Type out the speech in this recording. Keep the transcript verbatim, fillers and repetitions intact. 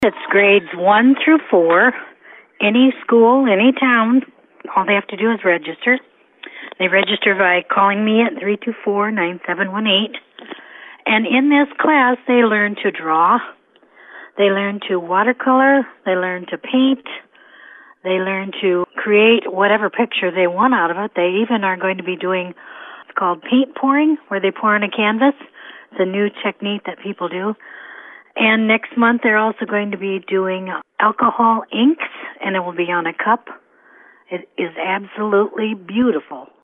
It's grades one through four. Any school, any town, all they have to do is register. They register by calling me at three two four, nine seven one eight. And in this class, they learn to draw. They learn to watercolor. They learn to paint. They learn to create whatever picture they want out of it. They even are going to be doing, it's called paint pouring, where they pour on a canvas. It's a new technique that people do. And next month, they're also going to be doing alcohol inks, and it will be on a cup. It is absolutely beautiful.